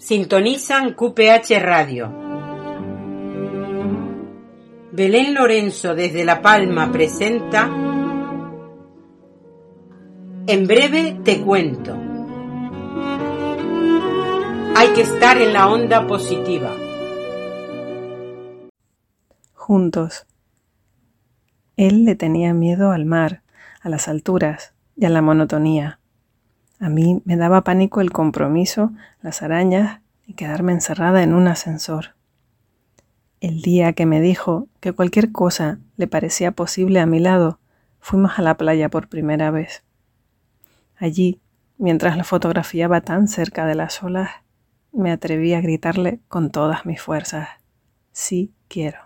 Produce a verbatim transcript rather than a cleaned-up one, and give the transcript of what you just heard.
Sintonizan Q P H Radio. Belén Lorenzo desde La Palma presenta En breve te cuento. Hay que estar en la onda positiva. Juntos. Él le tenía miedo al mar, a las alturas y a la monotonía. A mí me daba pánico el compromiso, las arañas y quedarme encerrada en un ascensor. El día que me dijo que cualquier cosa le parecía posible a mi lado, fuimos a la playa por primera vez. Allí, mientras lo fotografiaba tan cerca de las olas, me atreví a gritarle con todas mis fuerzas: sí quiero.